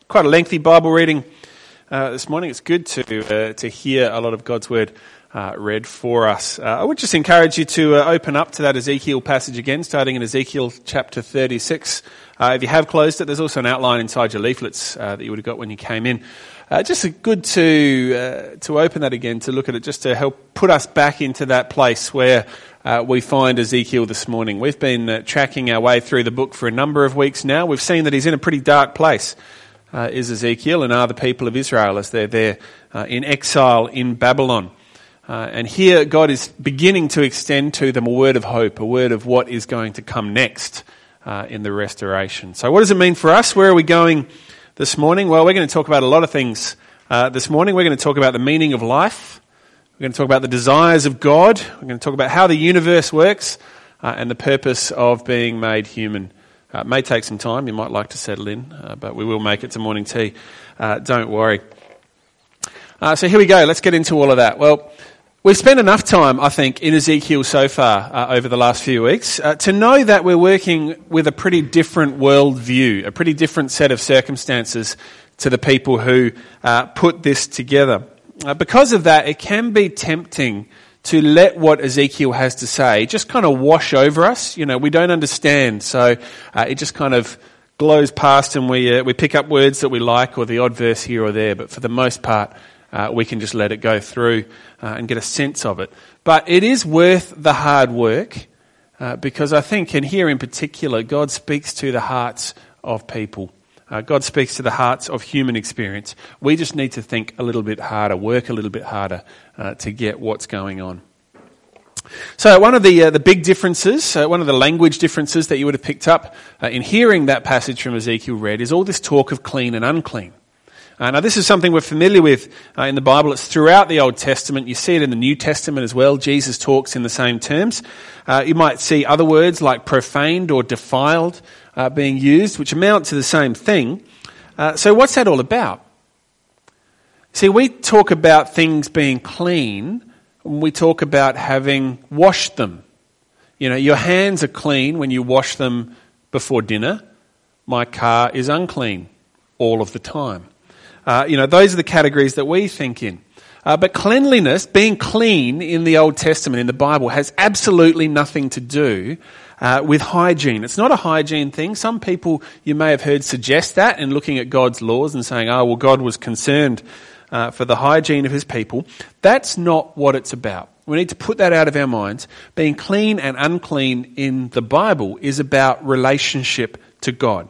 quite a lengthy Bible reading this morning. It's good to hear a lot of God's Word read for us. I would just encourage you to open up to that Ezekiel passage again, starting in Ezekiel chapter 36. If you have closed it, there's also an outline inside your leaflets that you would have got when you came in. Just good to open that again, to look at it, just to help put us back into that place where we find Ezekiel this morning. We've been tracking our way through the book for a number of weeks now. We've seen that he's in a pretty dark place, is Ezekiel, and are the people of Israel as they're there in exile in Babylon. And here God is beginning to extend to them a word of hope, a word of what is going to come next in the restoration. So what does it mean for us? Where are we going this morning? Well, we're going to talk about a lot of things this morning. We're going to talk about the meaning of life. We're going to talk about the desires of God. We're going to talk about how the universe works and the purpose of being made human. It may take some time. You might like to settle in, but we will make it to morning tea. Don't worry. So here we go. Let's get into all of that. Well, we've spent enough time, I think, in Ezekiel so far over the last few weeks to know that we're working with a pretty different worldview, a pretty different set of circumstances to the people who put this together. Because of that, it can be tempting to let what Ezekiel has to say just kind of wash over us. You know, we don't understand, so it just kind of glows past, and we pick up words that we like or the odd verse here or there. But for the most part, we can just let it go through and get a sense of it. But it is worth the hard work because I think, and here in particular, God speaks to the hearts of people. God speaks to the hearts of human experience. We just need to think a little bit harder, work a little bit harder to get what's going on. So one of the big differences, one of the language differences that you would have picked up in hearing that passage from Ezekiel read is all this talk of clean and unclean. Now this is something we're familiar with in the Bible. It's throughout the Old Testament. You see it in the New Testament as well. Jesus talks in the same terms. You might see other words like profaned or defiled being used, which amount to the same thing. So what's that all about? See, we talk about things being clean when we talk about having washed them. You know, your hands are clean when you wash them before dinner. My car is unclean all of the time. Those are the categories that we think in. But cleanliness, being clean in the Old Testament, in the Bible, has absolutely nothing to do with hygiene. It's not a hygiene thing. Some people, you may have heard, suggest that in looking at God's laws and saying, oh, well, God was concerned for the hygiene of his people. That's not what it's about. We need to put that out of our minds. Being clean and unclean in the Bible is about relationship to God.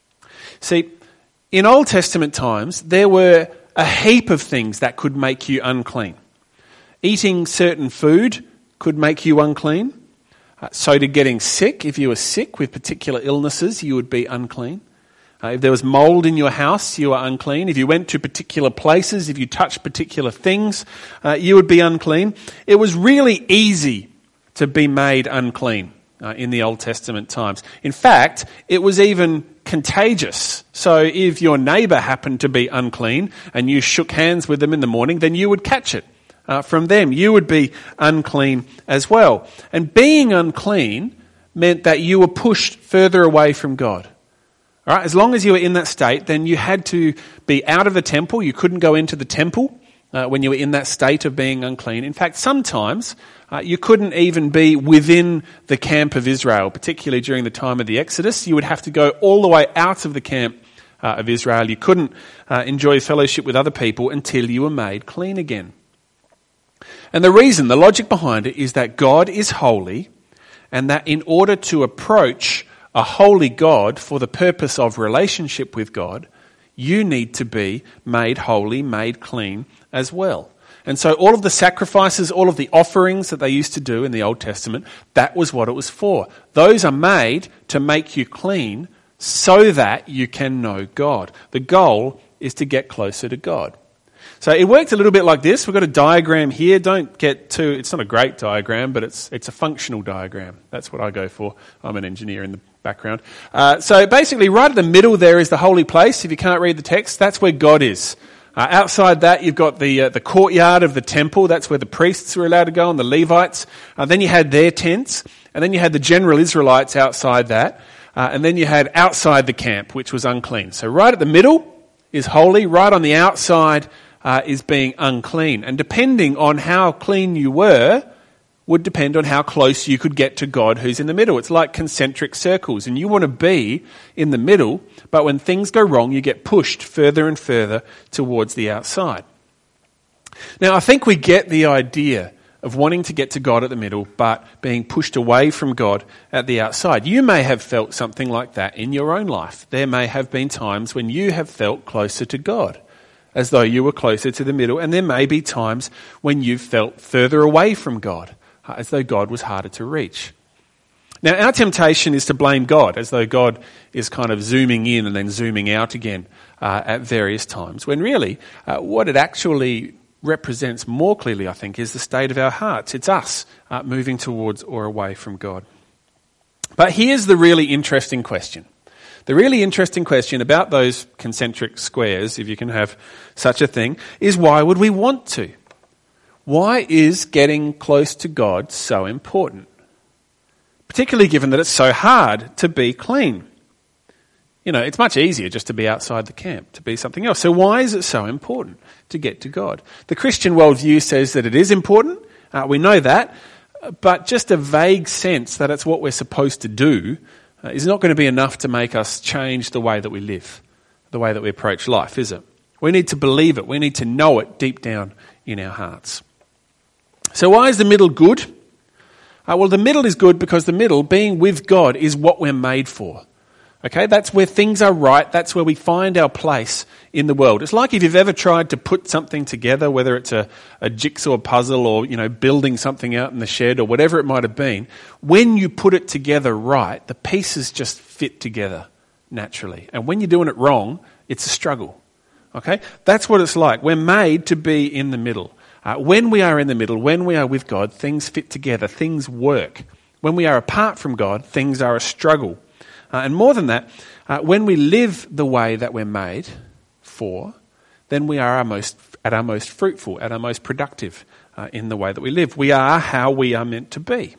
See, in Old Testament times, there were a heap of things that could make you unclean. Eating certain food could make you unclean. So did getting sick. If you were sick with particular illnesses, you would be unclean. If there was mold in your house, you were unclean. If you went to particular places, if you touched particular things, you would be unclean. It was really easy to be made unclean in the Old Testament times. In fact, it was even contagious. So if your neighbour happened to be unclean and you shook hands with them in the morning, then you would catch it from them. You would be unclean as well. And being unclean meant that you were pushed further away from God. All right? As long as you were in that state, then you had to be out of the temple. You couldn't go into the temple when you were in that state of being unclean. In fact, sometimes you couldn't even be within the camp of Israel, particularly during the time of the Exodus. You would have to go all the way out of the camp of Israel. You couldn't enjoy fellowship with other people until you were made clean again. And the reason, the logic behind it, is that God is holy, and that in order to approach a holy God for the purpose of relationship with God, you need to be made holy, made clean as well. And so all of the sacrifices, all of the offerings that they used to do in the Old Testament, that was what it was for. Those are made to make you clean so that you can know God. The goal is to get closer to God. So it worked a little bit like this. We've got a diagram here. Don't get too, it's not a great diagram, but it's a functional diagram. That's what I go for. I'm an engineer in the background. So basically right at the middle there is the holy place. If you can't read the text, that's where God is. Outside that, you've got the courtyard of the temple. That's where the priests were allowed to go, and the Levites. Then you had their tents, and then you had the general Israelites outside that. And then you had outside the camp, which was unclean. So right at the middle is holy, right on the outside is being unclean. And depending on how clean you were, would depend on how close you could get to God who's in the middle. It's like concentric circles, and you want to be in the middle, but when things go wrong, you get pushed further and further towards the outside. Now, I think we get the idea of wanting to get to God at the middle, but being pushed away from God at the outside. You may have felt something like that in your own life. There may have been times when you have felt closer to God, as though you were closer to the middle, and there may be times when you felt further away from God, as though God was harder to reach. Now, our temptation is to blame God, as though God is kind of zooming in and then zooming out again at various times, when really what it actually represents more clearly, I think, is the state of our hearts. It's us moving towards or away from God. But here's the really interesting question. The really interesting question about those concentric squares, if you can have such a thing, is why would we want to? Why is getting close to God so important? Particularly given that it's so hard to be clean. You know, it's much easier just to be outside the camp, to be something else. So why is it so important to get to God? The Christian worldview says that it is important. We know that. But just a vague sense that it's what we're supposed to do is not going to be enough to make us change the way that we live, the way that we approach life, is it? We need to believe it. We need to know it deep down in our hearts. So why is the middle good? Well, the middle is good because the middle, being with God, is what we're made for. Okay, that's where things are right. That's where we find our place in the world. It's like if you've ever tried to put something together, whether it's a jigsaw puzzle or, you know, building something out in the shed or whatever it might have been. When you put it together right, the pieces just fit together naturally. And when you're doing it wrong, it's a struggle. Okay, that's what it's like. We're made to be in the middle. When we are in the middle, when we are with God, things fit together, things work. When we are apart from God, things are a struggle. And more than that, when we live the way that we're made for, then we are at our most fruitful, at our most productive in the way that we live. We are how we are meant to be.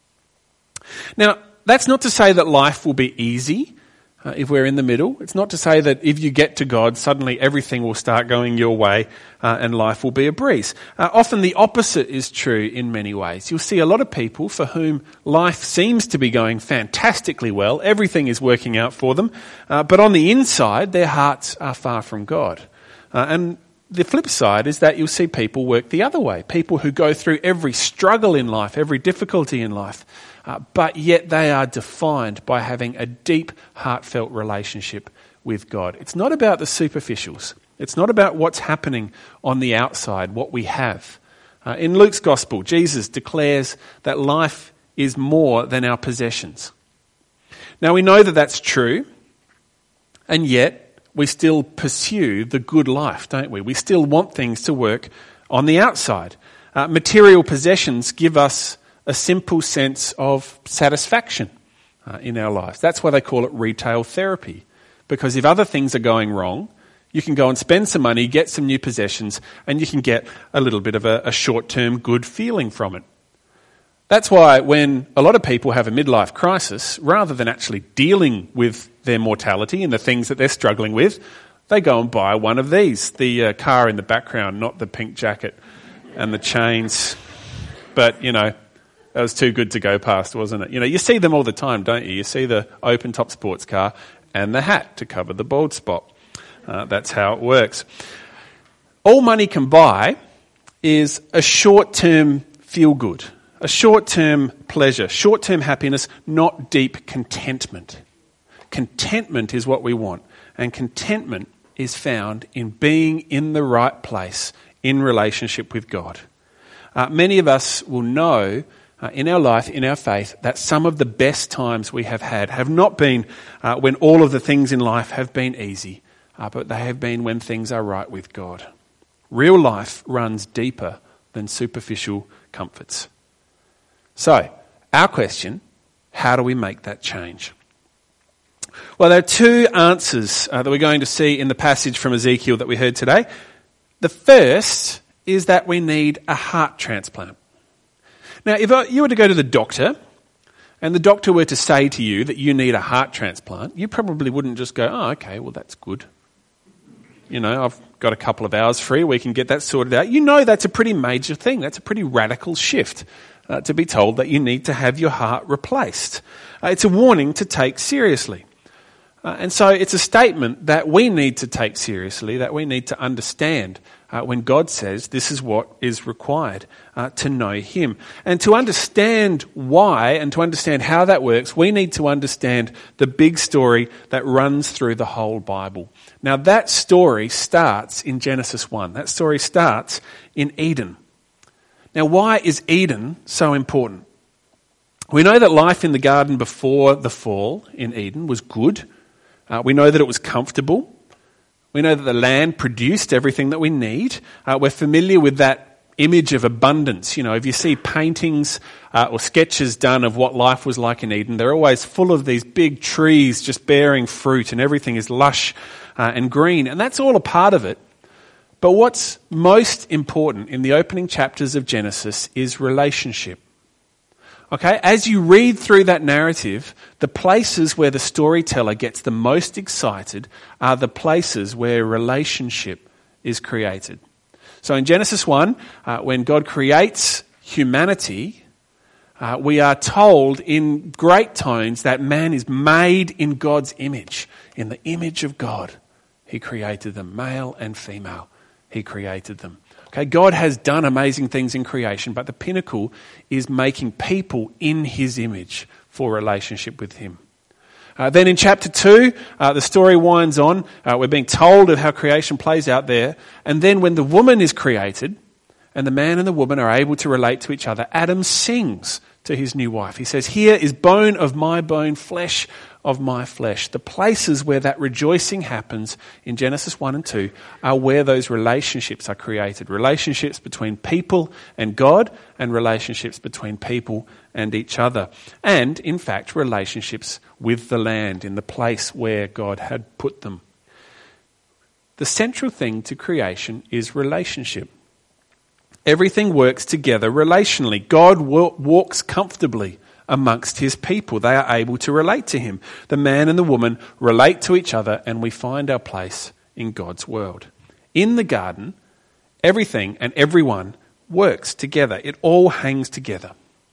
Now, that's not to say that life will be easy if we're in the middle. It's not to say that if you get to God, suddenly everything will start going your way and life will be a breeze. Often the opposite is true in many ways. You'll see a lot of people for whom life seems to be going fantastically well. Everything is working out for them. But on the inside, their hearts are far from God. And the flip side is that you'll see people work the other way. People who go through every struggle in life, every difficulty in life, but yet they are defined by having a deep, heartfelt relationship with God. It's not about the superficials. It's not about what's happening on the outside, what we have. In Luke's Gospel, Jesus declares that life is more than our possessions. Now, we know that that's true, and yet we still pursue the good life, don't we? We still want things to work on the outside. Material possessions give us a simple sense of satisfaction in our lives. That's why they call it retail therapy. Because if other things are going wrong, you can go and spend some money, get some new possessions, and you can get a little bit of a short-term good feeling from it. That's why when a lot of people have a midlife crisis, rather than actually dealing with their mortality and the things that they're struggling with, they go and buy one of these. The car in the background, not the pink jacket and the chains. But, you know, that was too good to go past, wasn't it? You know, you see them all the time, don't you? You see the open-top sports car and the hat to cover the bald spot. That's how it works. All money can buy is a short-term feel-good, a short-term pleasure, short-term happiness, not deep contentment. Contentment is what we want, and contentment is found in being in the right place in relationship with God. Many of us will know in our life, in our faith, that some of the best times we have had have not been when all of the things in life have been easy, but they have been when things are right with God. Real life runs deeper than superficial comforts. So, our question, how do we make that change? Well, there are two answers that we're going to see in the passage from Ezekiel that we heard today. The first is that we need a heart transplant. Now, if you were to go to the doctor and the doctor were to say to you that you need a heart transplant, you probably wouldn't just go, oh, okay, well, that's good. I've got a couple of hours free, we can get that sorted out. You know that's a pretty major thing. That's a pretty radical shift to be told that you need to have your heart replaced. It's a warning to take seriously. And so it's a statement that we need to take seriously, that we need to understand when God says this is what is required to know Him. And to understand why and to understand how that works, we need to understand the big story that runs through the whole Bible. Now that story starts in Genesis 1. That story starts in Eden. Now why is Eden so important? We know that life in the garden before the fall in Eden was good. We know that it was comfortable. We know that the land produced everything that we need. We're familiar with that image of abundance. If you see paintings or sketches done of what life was like in Eden, they're always full of these big trees just bearing fruit and everything is lush and green. And that's all a part of it. But what's most important in the opening chapters of Genesis is relationship. Okay, as you read through that narrative, the places where the storyteller gets the most excited are the places where relationship is created. So in Genesis 1, when God creates humanity, we are told in great tones that man is made in God's image. In the image of God, He created them, male and female. He created them. Okay, God has done amazing things in creation, but the pinnacle is making people in His image for relationship with Him. Then in chapter 2, the story winds on. We're being told of how creation plays out there. And then when the woman is created and the man and the woman are able to relate to each other, Adam sings to his new wife. He says, "Here is bone of my bone, flesh of my flesh." The places where that rejoicing happens in Genesis 1 and 2 are where those relationships are created. Relationships between people and God and relationships between people and each other. And, in fact, relationships with the land in the place where God had put them. The central thing to creation is relationship. Everything works together relationally. God walks comfortably amongst His people. They are able to relate to Him. The man and the woman relate to each other, and we find our place in God's world. In the garden, everything and everyone works together. It all hangs together.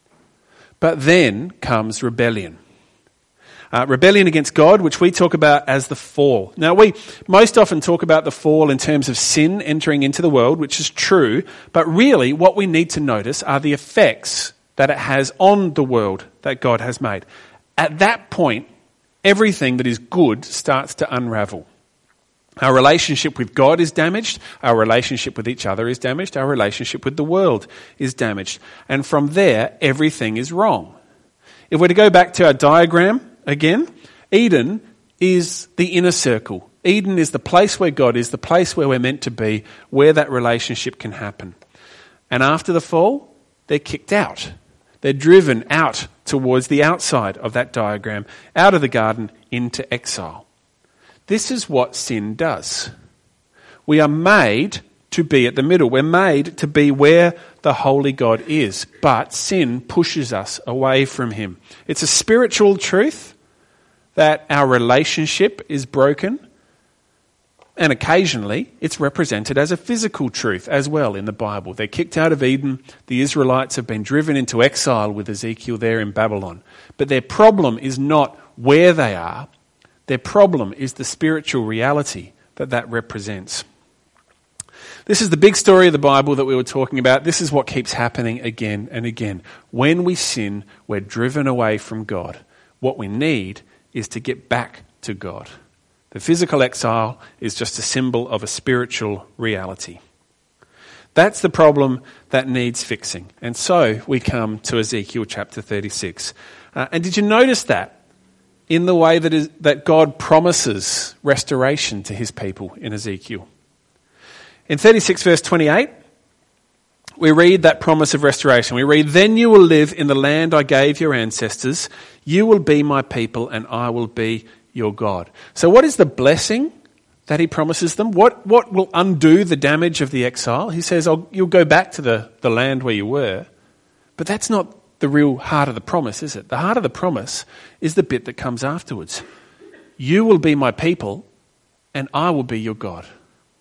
But then comes rebellion. Rebellion against God, which we talk about as the fall. Now, we most often talk about the fall in terms of sin entering into the world, which is true, but really what we need to notice are the effects that it has on the world that God has made. At that point, everything that is good starts to unravel. Our relationship with God is damaged, our relationship with each other is damaged, our relationship with the world is damaged. And from there, everything is wrong. If we're to go back to our diagram again, Eden is the inner circle. Eden is the place where God is, the place where we're meant to be, where that relationship can happen. And after the fall, they're kicked out. They're driven out towards the outside of that diagram, out of the garden into exile. This is what sin does. We are made to be at the middle. We're made to be where the holy God is, but sin pushes us away from Him. It's a spiritual truth that our relationship is broken, and occasionally it's represented as a physical truth as well in the Bible. They're kicked out of Eden. The Israelites have been driven into exile with Ezekiel there in Babylon. But their problem is not where they are. Their problem is the spiritual reality that represents. This is the big story of the Bible that we were talking about. This is what keeps happening again and again. When we sin, we're driven away from God. What we need is to get back to God. The physical exile is just a symbol of a spiritual reality. That's the problem that needs fixing. And so we come to Ezekiel chapter 36. And did you notice that in the way that God promises restoration to His people in Ezekiel? In 36 verse 28, we read that promise of restoration. We read, "Then you will live in the land I gave your ancestors. You will be my people and I will be your God." So what is the blessing that He promises them? What will undo the damage of the exile? He says, you'll go back to the land where you were. But that's not the real heart of the promise, is it? The heart of the promise is the bit that comes afterwards. You will be my people and I will be your God.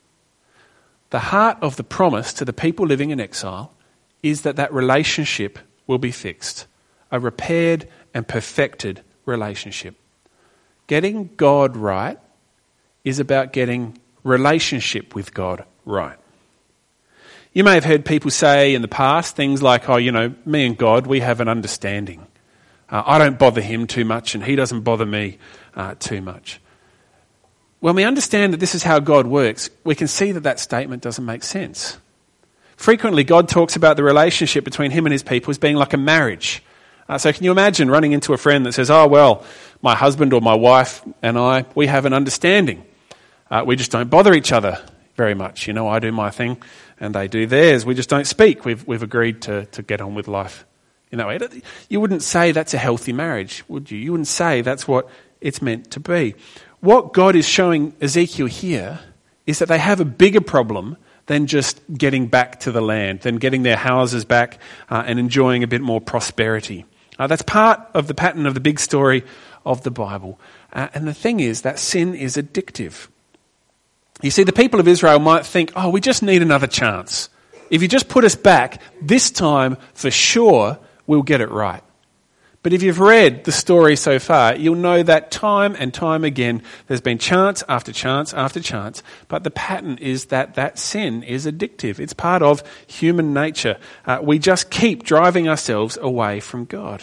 The heart of the promise to the people living in exile is that that relationship will be fixed, a repaired and perfected relationship. Getting God right is about getting relationship with God right. You may have heard people say in the past things like, me and God, we have an understanding. I don't bother him too much and he doesn't bother me too much. When we understand that this is how God works, we can see that that statement doesn't make sense. Frequently, God talks about the relationship between him and his people as being like a marriage. So can you imagine running into a friend that says, my husband or my wife and I, we have an understanding. We just don't bother each other very much. I do my thing and they do theirs. We just don't speak. We've agreed to get on with life in that way. You wouldn't say that's a healthy marriage, would you? You wouldn't say that's what it's meant to be. What God is showing Ezekiel here is that they have a bigger problem than just getting back to the land, than getting their houses back and enjoying a bit more prosperity. That's part of the pattern of the big story of the Bible. And the thing is that sin is addictive. You see, the people of Israel might think, we just need another chance. If you just put us back, this time for sure we'll get it right. But if you've read the story so far, you'll know that time and time again, there's been chance after chance after chance, but the pattern is that sin is addictive. It's part of human nature. We just keep driving ourselves away from God.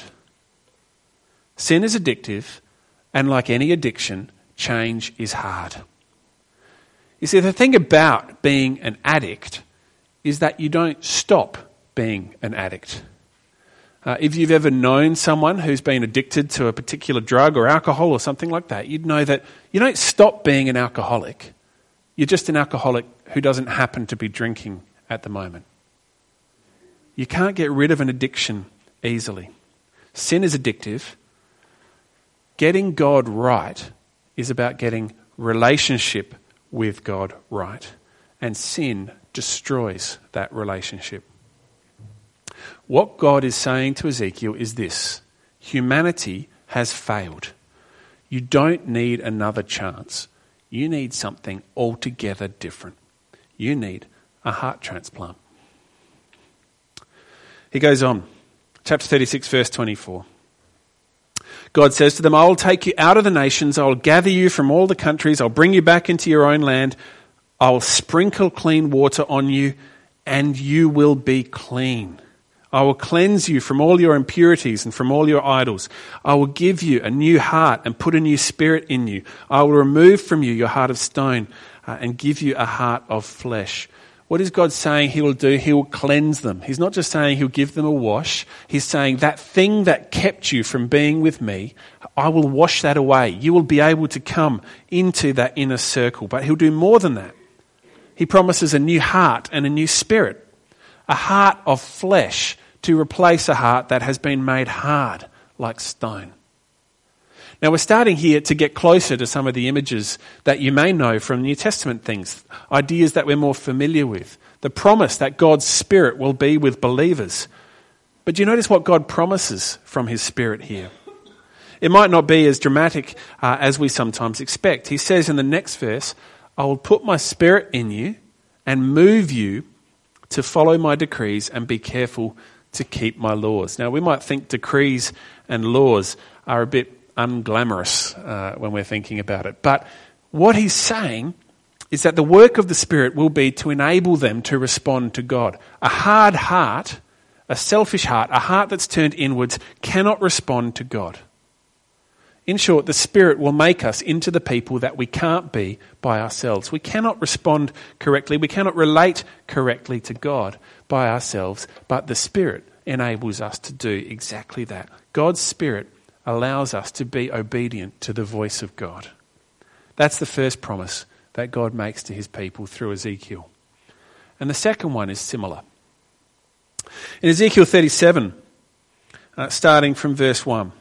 Sin is addictive, and like any addiction, change is hard. You see, the thing about being an addict is that you don't stop being an addict. If you've ever known someone who's been addicted to a particular drug or alcohol or something like that, you'd know that you don't stop being an alcoholic. You're just an alcoholic who doesn't happen to be drinking at the moment. You can't get rid of an addiction easily. Sin is addictive. Getting God right is about getting relationship with God right. And sin destroys that relationship. What God is saying to Ezekiel is this: humanity has failed. You don't need another chance. You need something altogether different. You need a heart transplant. He goes on, chapter 36, verse 24. God says to them, I will take you out of the nations, I will gather you from all the countries, I'll bring you back into your own land, I will sprinkle clean water on you, and you will be clean. I will cleanse you from all your impurities and from all your idols. I will give you a new heart and put a new spirit in you. I will remove from you your heart of stone and give you a heart of flesh. What is God saying he will do? He will cleanse them. He's not just saying he'll give them a wash. He's saying that thing that kept you from being with me, I will wash that away. You will be able to come into that inner circle. But he'll do more than that. He promises a new heart and a new spirit, a heart of flesh, to replace a heart that has been made hard like stone. Now we're starting here to get closer to some of the images that you may know from New Testament things, ideas that we're more familiar with, the promise that God's Spirit will be with believers. But do you notice what God promises from his Spirit here? It might not be as dramatic as we sometimes expect. He says in the next verse, I will put my Spirit in you and move you to follow my decrees and be careful to keep my laws. Now, we might think decrees and laws are a bit unglamorous when we're thinking about it. But what he's saying is that the work of the Spirit will be to enable them to respond to God. A hard heart, a selfish heart, a heart that's turned inwards, cannot respond to God. In short, the Spirit will make us into the people that we can't be by ourselves. We cannot respond correctly. We cannot relate correctly to God by ourselves, but the Spirit enables us to do exactly that. God's Spirit allows us to be obedient to the voice of God. That's the first promise that God makes to his people through Ezekiel. And the second one is similar. In Ezekiel 37, starting from verse 1,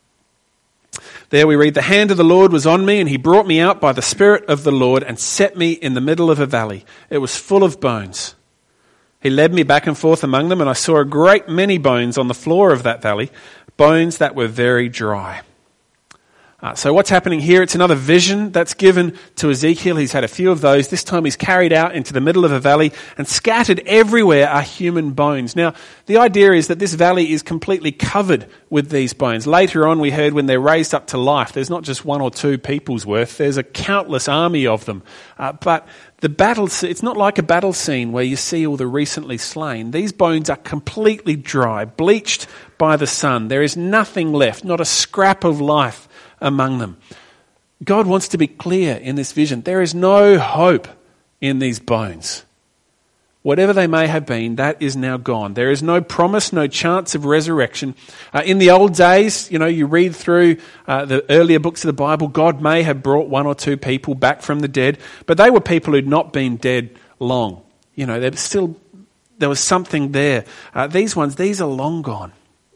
there we read, the hand of the Lord was on me, and he brought me out by the Spirit of the Lord and set me in the middle of a valley. It was full of bones. He led me back and forth among them, and I saw a great many bones on the floor of that valley, bones that were very dry. So what's happening here? It's another vision that's given to Ezekiel. He's had a few of those. This time he's carried out into the middle of a valley, and scattered everywhere are human bones. Now, the idea is that this valley is completely covered with these bones. Later on, we heard when they're raised up to life, there's not just one or two people's worth. There's a countless army of them. But the battle, it's not like a battle scene where you see all the recently slain. These bones are completely dry, bleached by the sun. There is nothing left, not a scrap of life among them. God wants to be clear in this vision. There is no hope in these bones. Whatever they may have been, that is now gone. There is no promise, no chance of resurrection. In the old days, you read through the earlier books of the Bible, God may have brought one or two people back from the dead, but they were people who'd not been dead long. There was something there. These are long gone.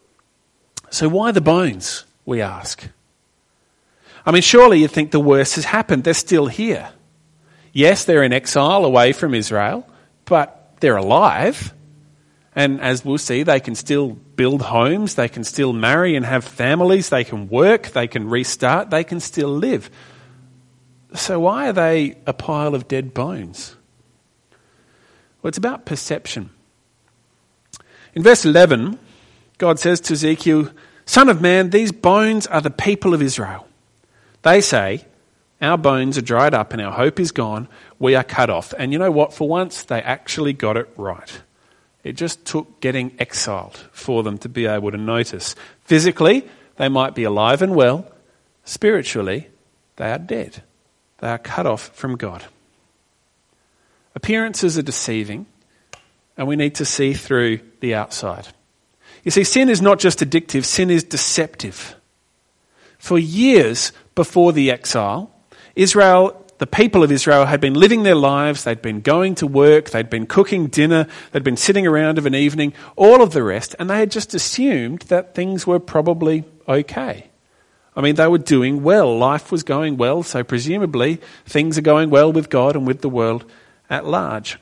So why the bones, we ask? I mean, surely you'd think the worst has happened. They're still here. Yes, they're in exile away from Israel, but they're alive. And as we'll see, they can still build homes, they can still marry and have families, they can work, they can restart, they can still live. So why are they a pile of dead bones? Well, it's about perception. In verse 11, God says to Ezekiel, "Son of man, these bones are the people of Israel. They say, our bones are dried up and our hope is gone. We are cut off." And you know what? For once, they actually got it right. It just took getting exiled for them to be able to notice. Physically, they might be alive and well. Spiritually, they are dead. They are cut off from God. Appearances are deceiving, and we need to see through the outside. You see, sin is not just addictive, sin is deceptive. For years before the exile, the people of Israel had been living their lives, they'd been going to work, they'd been cooking dinner, they'd been sitting around of an evening, all of the rest, and they had just assumed that things were probably okay. I mean, they were doing well, life was going well, so presumably things are going well with God and with the world at large.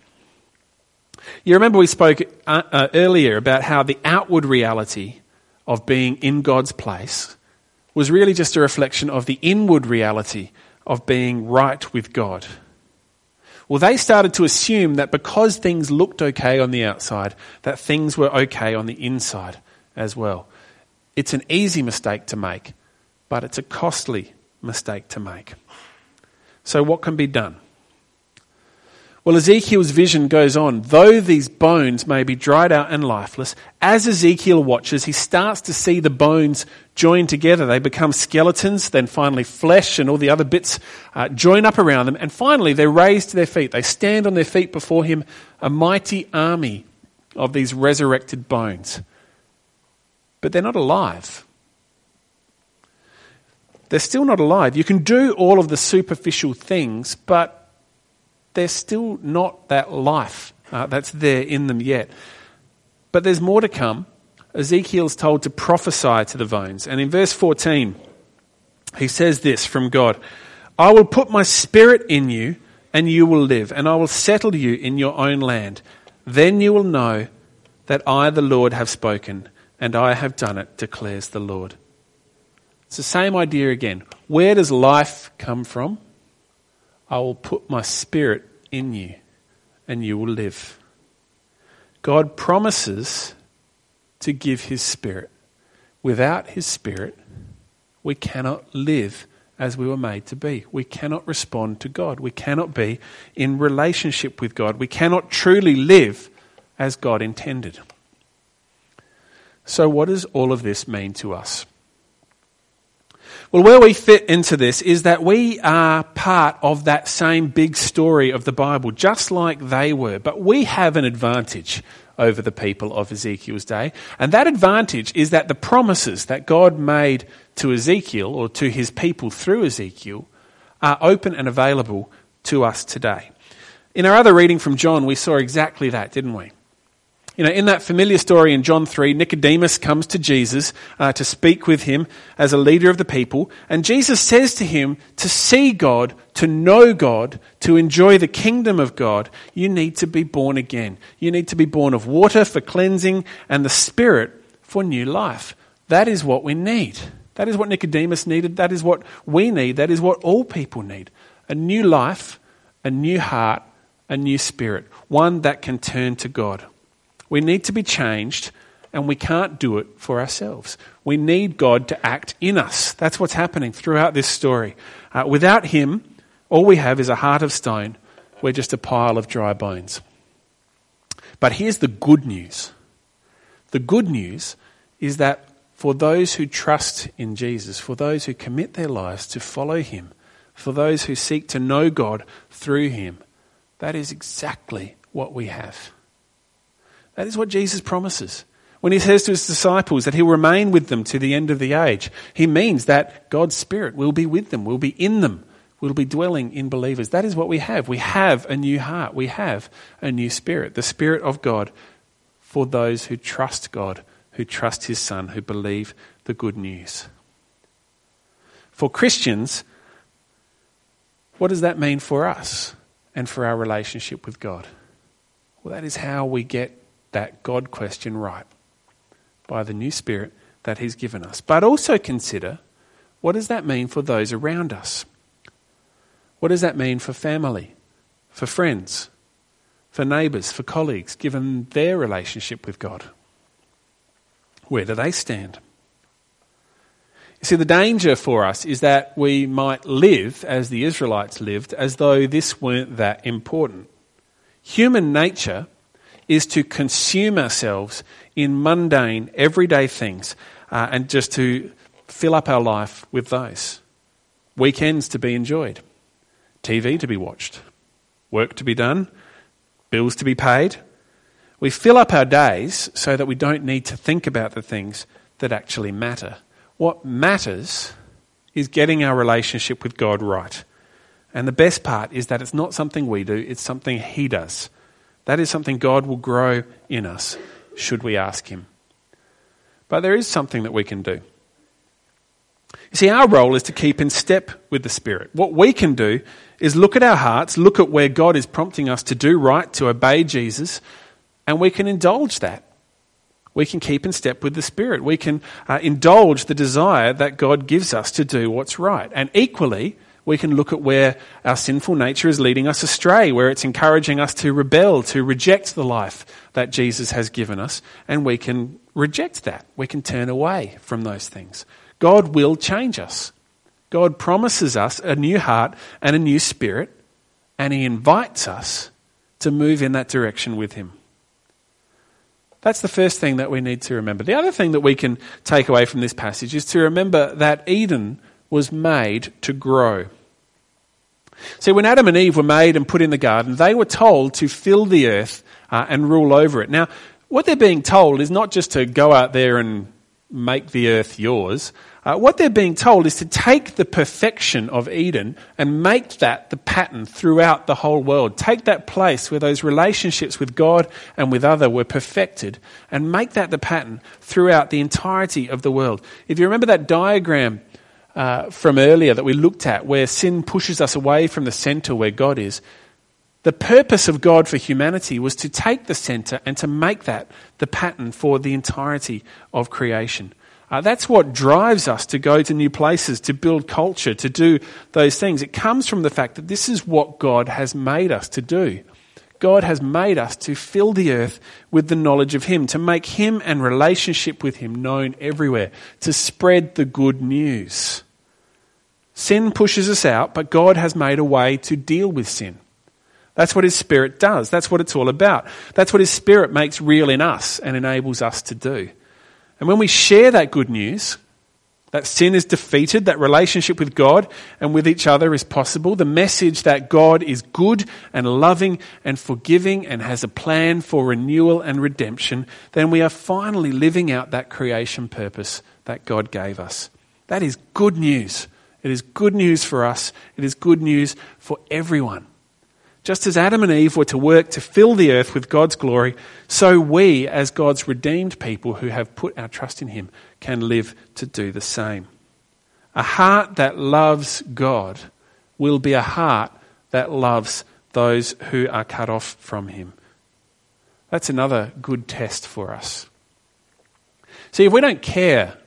You remember we spoke earlier about how the outward reality of being in God's place was really just a reflection of the inward reality of being right with God. Well, they started to assume that because things looked okay on the outside, that things were okay on the inside as well. It's an easy mistake to make, but it's a costly mistake to make. So what can be done? Well, Ezekiel's vision goes on. Though these bones may be dried out and lifeless, as Ezekiel watches, he starts to see the bones join together. They become skeletons, then finally flesh and all the other bits join up around them. And finally, they're raised to their feet. They stand on their feet before him, a mighty army of these resurrected bones. But they're not alive. They're still not alive. You can do all of the superficial things, but there's still not that life that's there in them yet. But there's more to come. Ezekiel's told to prophesy to the bones. And in verse 14, he says this from God, "I will put my spirit in you and you will live, and I will settle you in your own land. Then you will know that I, the Lord, have spoken, and I have done it, declares the Lord." It's the same idea again. Where does life come from? I will put my spirit in you and you will live. God promises to give his spirit. Without his spirit, we cannot live as we were made to be. We cannot respond to God. We cannot be in relationship with God. We cannot truly live as God intended. So what does all of this mean to us? Well, where we fit into this is that we are part of that same big story of the Bible, just like they were. But we have an advantage over the people of Ezekiel's day. And that advantage is that the promises that God made to Ezekiel, or to his people through Ezekiel, are open and available to us today. In our other reading from John, we saw exactly that, didn't we? In that familiar story in John 3, Nicodemus comes to Jesus to speak with him as a leader of the people. And Jesus says to him, to see God, to know God, to enjoy the kingdom of God, you need to be born again. You need to be born of water for cleansing and the Spirit for new life. That is what we need. That is what Nicodemus needed. That is what we need. That is what all people need. A new life, a new heart, a new spirit. One that can turn to God. We need to be changed, and we can't do it for ourselves. We need God to act in us. That's what's happening throughout this story. Without him, all we have is a heart of stone. We're just a pile of dry bones. But here's the good news. The good news is that for those who trust in Jesus, for those who commit their lives to follow him, for those who seek to know God through him, that is exactly what we have. That is what Jesus promises. When he says to his disciples that he'll remain with them to the end of the age, he means that God's Spirit will be with them, will be in them, will be dwelling in believers. That is what we have. We have a new heart. We have a new spirit, the Spirit of God for those who trust God, who trust his Son, who believe the good news. For Christians, what does that mean for us and for our relationship with God? Well, that is how we get that God question right, by the new Spirit that he's given us. But also consider, what does that mean for those around us? What does that mean for family, for friends, for neighbours, for colleagues, given their relationship with God? Where do they stand? You see, the danger for us is that we might live, as the Israelites lived, as though this weren't that important. Human nature is to consume ourselves in mundane, everyday things and just to fill up our life with those. Weekends to be enjoyed, TV to be watched, work to be done, bills to be paid. We fill up our days so that we don't need to think about the things that actually matter. What matters is getting our relationship with God right. And the best part is that it's not something we do, it's something he does. That is something God will grow in us, should we ask him. But there is something that we can do. You see, our role is to keep in step with the Spirit. What we can do is look at our hearts, look at where God is prompting us to do right, to obey Jesus, and we can indulge that. We can keep in step with the Spirit. We can indulge the desire that God gives us to do what's right. And equally, we can look at where our sinful nature is leading us astray, where it's encouraging us to rebel, to reject the life that Jesus has given us, and we can reject that. We can turn away from those things. God will change us. God promises us a new heart and a new spirit, and he invites us to move in that direction with him. That's the first thing that we need to remember. The other thing that we can take away from this passage is to remember that Eden was made to grow. See, when Adam and Eve were made and put in the garden, they were told to fill the earth and rule over it. Now, what they're being told is not just to go out there and make the earth yours. What they're being told is to take the perfection of Eden and make that the pattern throughout the whole world. Take that place where those relationships with God and with other were perfected and make that the pattern throughout the entirety of the world. If you remember that diagram from earlier that we looked at where sin pushes us away from the centre where God is, the purpose of God for humanity was to take the centre and to make that the pattern for the entirety of creation. That's what drives us to go to new places, to build culture, to do those things. It comes from the fact that this is what God has made us to do. God has made us to fill the earth with the knowledge of him, to make him and relationship with him known everywhere, to spread the good news. Sin pushes us out, but God has made a way to deal with sin. That's what his Spirit does. That's what it's all about. That's what his Spirit makes real in us and enables us to do. And when we share that good news, that sin is defeated, that relationship with God and with each other is possible, the message that God is good and loving and forgiving and has a plan for renewal and redemption, then we are finally living out that creation purpose that God gave us. That is good news. It is good news for us. It is good news for everyone. Just as Adam and Eve were to work to fill the earth with God's glory, so we, as God's redeemed people who have put our trust in him, can live to do the same. A heart that loves God will be a heart that loves those who are cut off from him. That's another good test for us. See, if we don't care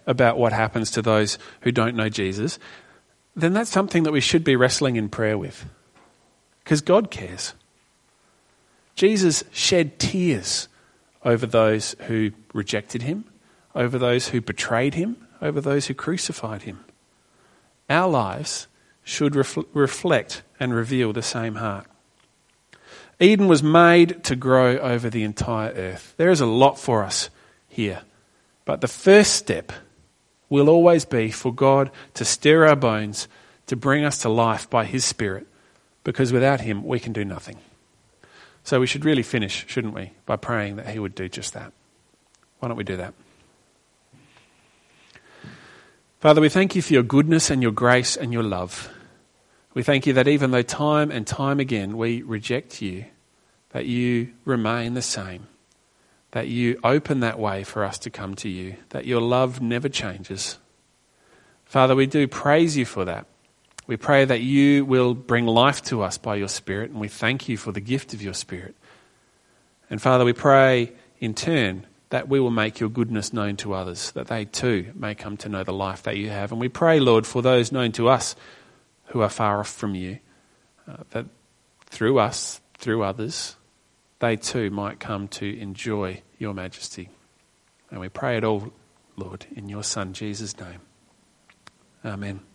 about what happens to those who don't know Jesus, then that's something that we should be wrestling in prayer with. Because God cares. Jesus shed tears over those who rejected him, over those who betrayed him, over those who crucified him. Our lives should reflect and reveal the same heart. Eden was made to grow over the entire earth. There is a lot for us here. But the first step will always be for God to stir our bones, to bring us to life by his Spirit, because without him we can do nothing. So we should really finish, shouldn't we, by praying that he would do just that. Why don't we do that? Father, we thank you for your goodness and your grace and your love. We thank you that even though time and time again we reject you, that you remain the same, that you open that way for us to come to you, that your love never changes. Father, we do praise you for that. We pray that you will bring life to us by your Spirit, and we thank you for the gift of your Spirit. And Father, we pray in turn that we will make your goodness known to others, that they too may come to know the life that you have. And we pray, Lord, for those known to us who are far off from you, that through us, through others, they too might come to enjoy your majesty. And we pray it all, Lord, in your Son, Jesus' name. Amen.